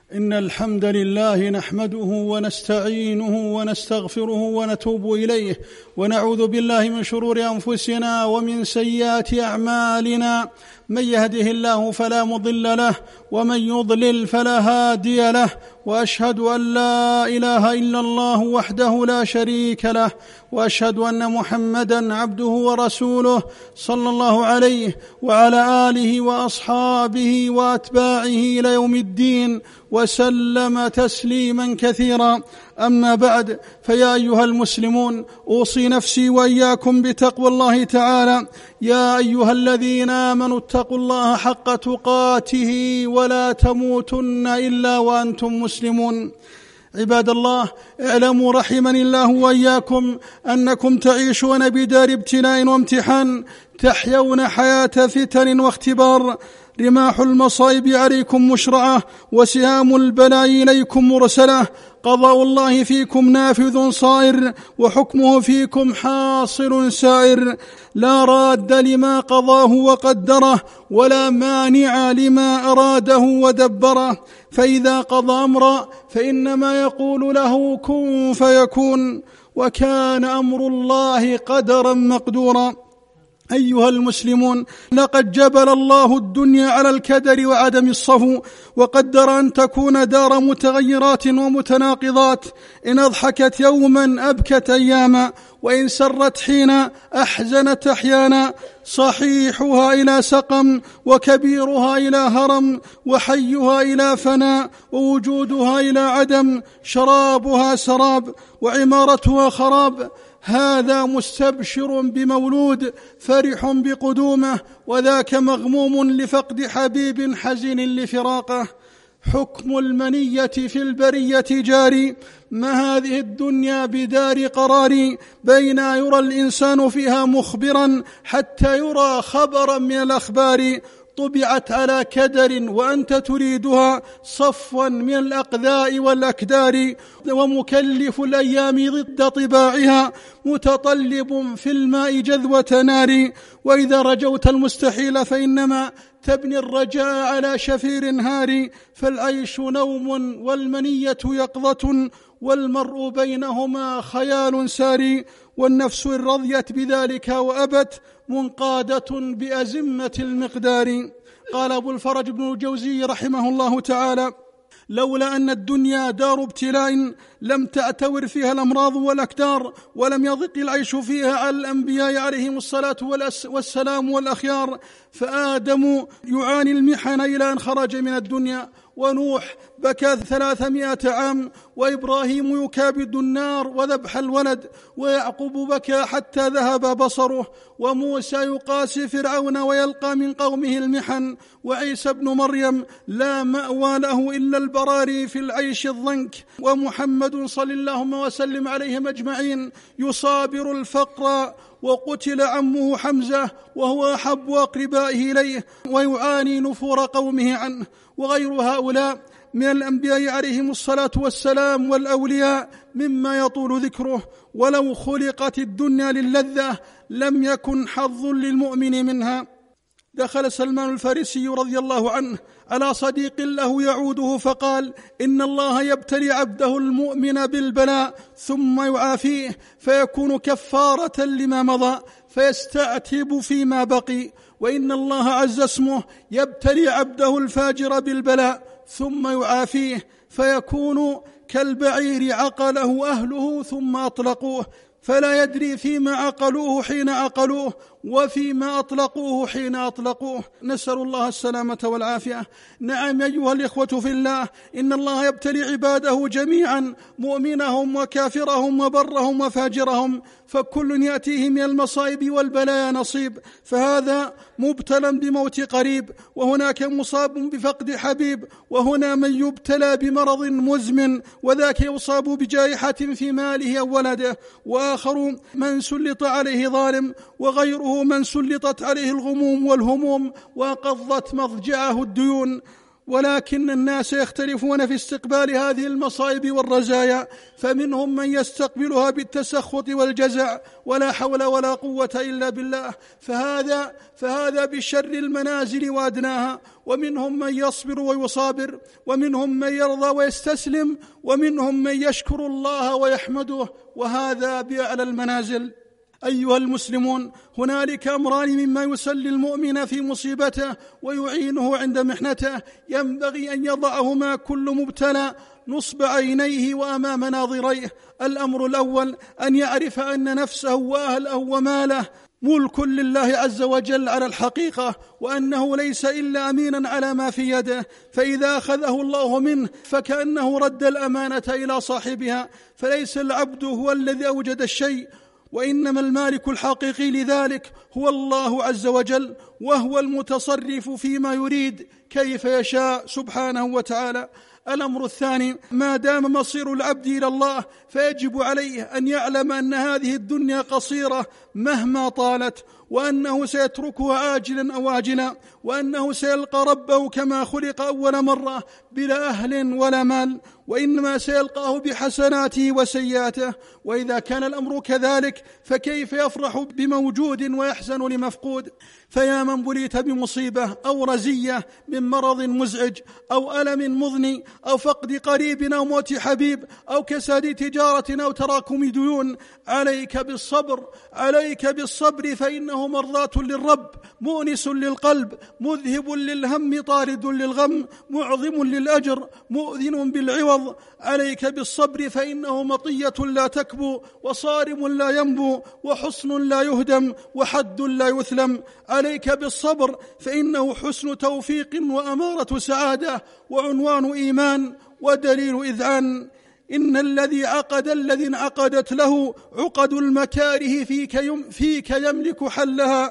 إن الحمد لله نحمده ونستعينه ونستغفره ونتوب إليه، ونعوذ بالله من شرور أنفسنا ومن سيئات أعمالنا. من يهده الله فلا مضل له، ومن يضلل فلا هادي له، وأشهد أن لا إله إلا الله وحده لا شريك له، وأشهد أن محمدًا عبده ورسوله صلى الله عليه وعلى آله وأصحابه وأتباعه إلى يوم الدين، وسلم تسليما كثيرا. أما بعد، فيا أيها المسلمون، أوصي نفسي وإياكم بتقوى الله تعالى. يا أيها الذين آمنوا اتقوا الله حق تقاته ولا تموتن إلا وأنتم مسلمون. عباد الله، اعلموا رحمني الله وإياكم أنكم تعيشون بدار ابتلاء وامتحان، تحيون حياة فتن واختبار. رماح المصائب عليكم مشرعة، وسهام البلاء إليكم مرسلة. قضاء الله فيكم نافذ صائر، وحكمه فيكم حاصل سائر. لا راد لما قضاه وقدره، ولا مانع لما أراده ودبره. فإذا قضى أمرا فإنما يقول له كن فيكون، وكان أمر الله قدرا مقدورا. أيها المسلمون، لقد جبل الله الدنيا على الكدر وعدم الصفو، وقدر أن تكون دار متغيرات ومتناقضات. إن أضحكت يوما أبكت أياما، وإن سرت حين أحزنت أحيانا. صحيحها إلى سقم، وكبيرها إلى هرم، وحيها إلى فناء، ووجودها إلى عدم. شرابها سراب، وعمارتها خراب. هذا مستبشر بمولود فرح بقدومه، وذاك مغموم لفقد حبيب حزين لفراقه. حكم المنية في البرية جاري، ما هذه الدنيا بدار قرار. بين يرى الإنسان فيها مخبرا، حتى يرى خبرا من الأخبار. طبعت على كدر وأنت تريدها، صفوا من الأقذاء والأكدار. ومكلف الأيام ضد طباعها، متطلب في الماء جذوة نار. وإذا رجوت المستحيل فإنما تبني الرجاء على شفير هار. فالعيش نوم والمنية يقظة، والمرء بينهما خيال ساري. والنفس إن رضيت بذلك وأبت، منقادة بأزمة المقدار. قال أبو الفرج بن الجوزي رحمه الله تعالى: لولا أن الدنيا دار ابتلاء لم تعتور فيها الأمراض والأكدار، ولم يضق العيش فيها على الأنبياء عليهم الصلاة والسلام والأخيار. فآدم يعاني المحن إلى أن خرج من الدنيا، ونوح بكى 300 عام، وإبراهيم يكابد النار وذبح الولد، ويعقوب بكى حتى ذهب بصره، وموسى يقاسي فرعون ويلقى من قومه المحن، وعيسى ابن مريم لا مأوى له إلا البراري في العيش الضنك. ومحمد صلى الله وسلم عليهم أجمعين يصابر الفقر، وقتل عمه حمزة وهو أحب أقربائه إليه، ويعاني نفور قومه عنه. وغير هؤلاء من الأنبياء عليهم الصلاة والسلام والأولياء مما يطول ذكره. ولو خلقت الدنيا للذة لم يكن حظ للمؤمن منها. دخل سلمان الفارسي رضي الله عنه على صديق له يعوده فقال: إن الله يبتلي عبده المؤمن بالبلاء ثم يعافيه، فيكون كفارة لما مضى، فيستعتب فيما بقي. وإن الله عز اسمه يبتلي عبده الفاجر بالبلاء ثم يعافيه، فيكون كالبعير عقله أهله ثم أطلقوه، فلا يدري فيما عقلوه حين عقلوه، وفيما أطلقوه حين أطلقوه. نسأل الله السلامة والعافية. نعم أيها الإخوة في الله، إن الله يبتلي عباده جميعا، مؤمنهم وكافرهم وبرهم وفاجرهم، فكل يأتيه من المصائب والبلايا نصيب. فهذا مبتلى بموت قريب، وهناك مصاب بفقد حبيب، وهنا من يبتلى بمرض مزمن، وذاك يصاب بجائحة في ماله أو ولده، وآخر من سلط عليه ظالم، وغيره من سلطت عليه الغموم والهموم وقضت مضجعه الديون. ولكن الناس يختلفون في استقبال هذه المصائب والرزايا، فمنهم من يستقبلها بالتسخط والجزع ولا حول ولا قوة إلا بالله، فهذا بشر المنازل وأدناها، ومنهم من يصبر ويصابر، ومنهم من يرضى ويستسلم، ومنهم من يشكر الله ويحمده، وهذا بأعلى المنازل. أيها المسلمون، هنالك أمران مما يسلي المؤمن في مصيبته ويعينه عند محنته، ينبغي أن يضعهما كل مبتلى نصب عينيه وأمام ناظريه. الأمر الأول أن يعرف أن نفسه وأهله وماله ملك لله عز وجل على الحقيقة، وأنه ليس إلا أمينا على ما في يده، فإذا أخذه الله منه فكأنه رد الأمانة إلى صاحبها، فليس العبد هو الذي أوجد الشيء، وإنما المالك الحقيقي لذلك هو الله عز وجل، وهو المتصرف فيما يريد كيف يشاء سبحانه وتعالى. الأمر الثاني، ما دام مصير العبد إلى الله فيجب عليه أن يعلم أن هذه الدنيا قصيرة مهما طالت، وأنه سيتركها عاجلا أو آجلا، وأنه سيلقى ربه كما خلق أول مرة بلا أهل ولا مال، وإنما سيلقاه بحسناته وسيئاته. وإذا كان الأمر كذلك فكيف يفرح بموجود ويحزن لمفقود؟ فيا من بليت بمصيبة أو رزية من مرض مزعج أو ألم مضني أو فقد قريب أو موت حبيب أو كساد تجارة أو تراكم ديون، عليك بالصبر، فإنه مرضاة للرب، مؤنس للقلب، مذهب للهم، طارد للغم، معظم للأجر، مؤذن بالعوض. عليك بالصبر، فإنه مطية لا تكبو، وصارم لا ينبو، وحصن لا يهدم، وحد لا يثلم. عليك بالصبر، فإنه حسن توفيق وأمارة سعادة، وعنوان إيمان، ودليل إذعان. إن الذي انعقدت له عقد المكاره فيك يملك حلها.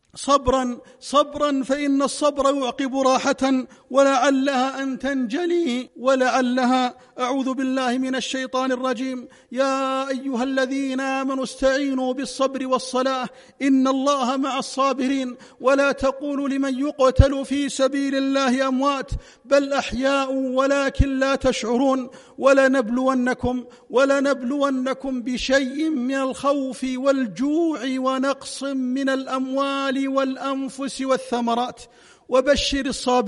صبرا فإن الصبر يعقب راحة، ولعلها أن تنجلي ولعلها. أعوذ بالله من الشيطان الرجيم. يا أيها الذين آمنوا استعينوا بالصبر والصلاة إن الله مع الصابرين، ولا تقولوا لمن يقتل في سبيل الله أموات بل أحياء ولكن لا تشعرون. ولنبلونكم بشيء من الخوف والجوع ونقص من الأموال والأنفس والثمرات، وبشر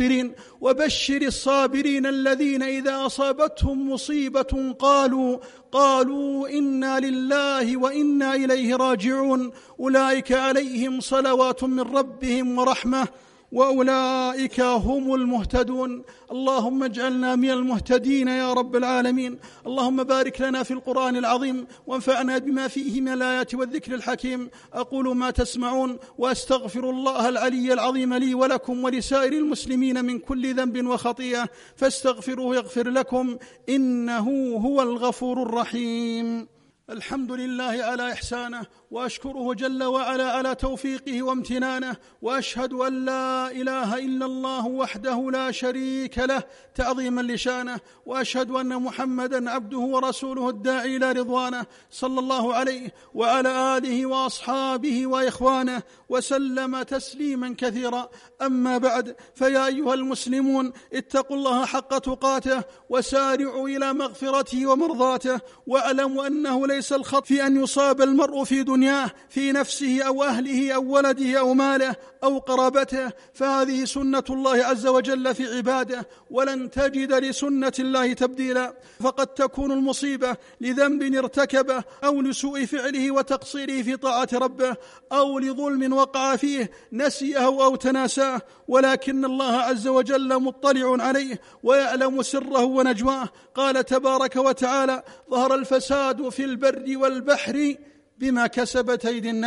الصابرين الذين إذا أصابتهم مصيبة قالوا إنا لله وإنا إليه راجعون، أولئك عليهم صلوات من ربهم ورحمة وأولئك هم المهتدون. اللهم اجعلنا من المهتدين يا رب العالمين. اللهم بارك لنا في القرآن العظيم، وانفعنا بما فيه من الآيات والذكر الحكيم. أقول ما تسمعون، وأستغفر الله العلي العظيم لي ولكم ولسائر المسلمين من كل ذنب وخطيئة، فاستغفروه يغفر لكم، إنه هو الغفور الرحيم. الحمد لله على إحسانه، وأشكره جل وعلا على توفيقه وامتنانه، وأشهد أن لا إله إلا الله وحده لا شريك له تعظيما لشانه، وأشهد أن محمدا عبده ورسوله الداعي إلى رضوانه، صلى الله عليه وعلى آله وأصحابه وإخوانه وسلم تسليما كثيرا. أما بعد، فيا أيها المسلمون، اتقوا الله حق تقاته، وسارعوا إلى مغفرته ومرضاته، واعلموا أنه ليس الخط في أن يصاب المرء في دنياه في نفسه أو أهله أو ولده أو ماله أو قرابته، فهذه سنة الله عز وجل في عباده، ولن تجد لسنة الله تبديلا. فقد تكون المصيبة لذنب ارتكبه، أو لسوء فعله وتقصيره في طاعة ربه، أو لظلم وقع فيه نسيه أو تناساه، ولكن الله عز وجل مطلع عليه ويعلم سره ونجواه. قال تبارك وتعالى: ظهر الفساد في البر والبحر بما كسبت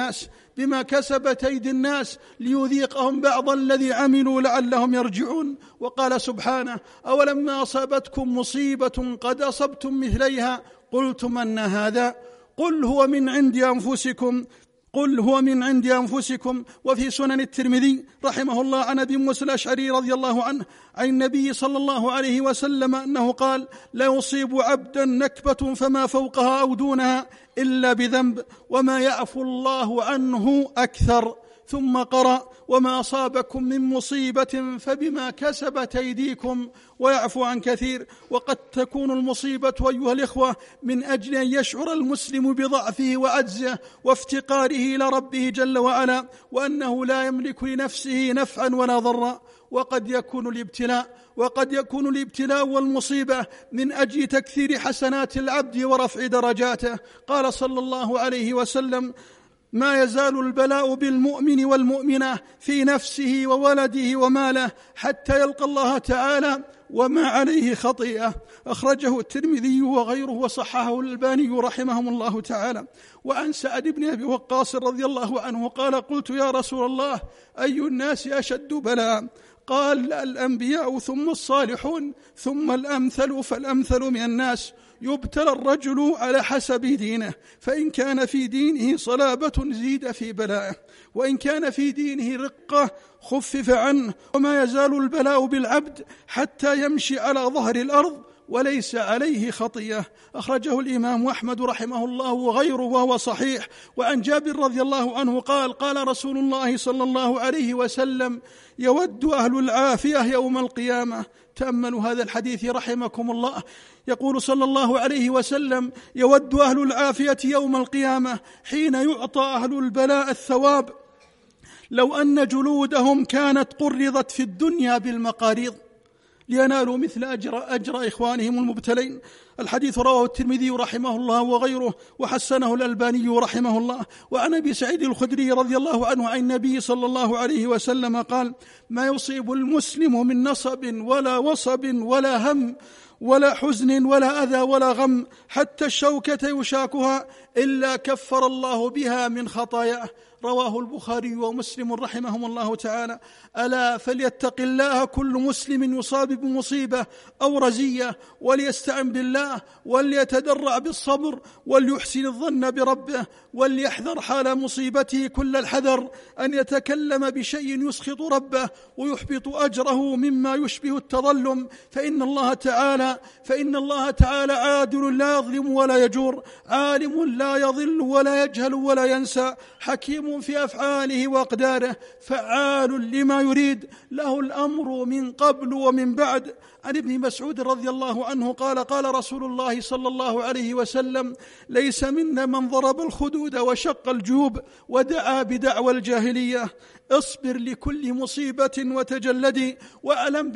أيدي الناس ليذيقهم بعض الذي عملوا لعلهم يرجعون. وقال سبحانه: أولما أصابتكم مصيبة قد أصبتم مثليها قلتم أن هذا قل هو من عند أنفسكم. وفي سنن الترمذي رحمه الله عن أبي موسى الأشعري رضي الله عنه عن النبي صلى الله عليه وسلم أنه قال: لا يصيب عبدا نكبة فما فوقها أو دونها إلا بذنب، وما يعفو الله عنه أكثر. ثم قرأ: وما أصابكم من مصيبة فبما كسبت أيديكم ويعفو عن كثير. وقد تكون المصيبة أيها الإخوة من أجل أن يشعر المسلم بضعفه وعجزه وافتقاره إلى ربه جل وعلا، وأنه لا يملك لنفسه نفعا ولا ضرا. وقد يكون الابتلاء والمصيبة من أجل تكثير حسنات العبد ورفع درجاته. قال صلى الله عليه وسلم: ما يزال البلاء بالمؤمن والمؤمنة في نفسه وولده وماله حتى يلقى الله تعالى وما عليه خطيئة. أخرجه الترمذي وغيره وصححه الألباني رحمهم الله تعالى. وعن سعد بن أبي وقاص رضي الله عنه قال: قلت يا رسول الله أي الناس أشد بلاء؟ قال: الأنبياء ثم الصالحون ثم الأمثل فالأمثل من الناس. يبتلى الرجل على حسب دينه، فإن كان في دينه صلابة زيد في بلائه، وإن كان في دينه رقة خفف عنه. وما يزال البلاء بالعبد حتى يمشي على ظهر الأرض وليس عليه خطيئة. أخرجه الإمام أحمد رحمه الله وغيره وهو صحيح. وعن جابر رضي الله عنه قال: قال رسول الله صلى الله عليه وسلم: يود أهل العافية يوم القيامة. تأملوا هذا الحديث رحمكم الله. يقول صلى الله عليه وسلم: يود أهل العافية يوم القيامة حين يعطى أهل البلاء الثواب لو أن جلودهم كانت قرضت في الدنيا بالمقاريض لينالوا مثل أجر إخوانهم المبتلين. الحديث رواه الترمذي رحمه الله وغيره وحسنه الألباني رحمه الله. وعن أبي سعيد الخدري رضي الله عنه عن النبي صلى الله عليه وسلم قال: ما يصيب المسلم من نصب ولا وصب ولا هم ولا حزن ولا أذى ولا غم حتى الشوكة يشاكها إلا كفر الله بها من خطاياه. رواه البخاري ومسلم رحمهم الله تعالى. ألا فليتق الله كل مسلم يصاب بمصيبة أو رزية وليستعن بالله وليتدرع بالصبر وليحسن الظن بربه وليحذر حال مصيبته كل الحذر أن يتكلم بشيء يسخط ربه ويحبط أجره مما يشبه التظلم، فإن الله تعالى عادل لا يظلم ولا يجور، عالم لا يضل ولا يجهل ولا ينسى، حكيم في أفعاله وأقداره، فعال لما يريد، له الأمر من قبل ومن بعد. عن ابن مسعود رضي الله عنه قال: قال رسول الله صلى الله عليه وسلم: ليس منا من ضرب الخدود وشق الجيوب ودعا بدعوى الجاهلية. اصبر لكل مصيبة وتجلدي واعلم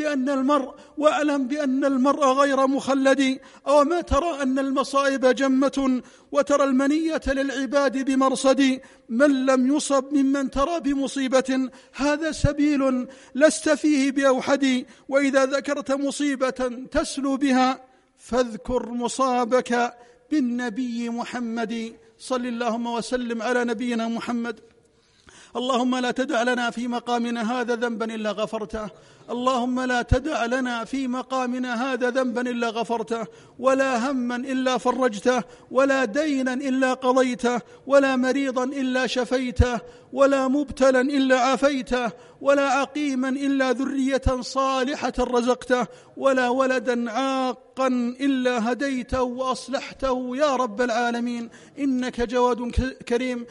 بأن المرء غير مخلد. أو ما ترى أن المصائب جمة وترى المنية للعباد بمرصد. من لم يصب ممن ترى بمصيبة هذا سبيل لست فيه بأوحد. وإذا ذكرت مصيبة تسلو بها فاذكر مصابك بالنبي محمد. صل اللهم وسلم على نبينا محمد. اللهم لا تدع لنا في مقامنا هذا ذنبا إلا غفرته. اللهم لا تدع لنا في مقامنا هذا ذنبا إلا غفرته، ولا هما إلا فرجته، ولا دينا إلا قضيته، ولا مريضا إلا شفيته، ولا مبتلا إلا عافيته، ولا عقيما إلا ذرية صالحة رزقته، ولا ولدا عاقا إلا هديته وأصلحته يا رب العالمين، إنك جواد كريم.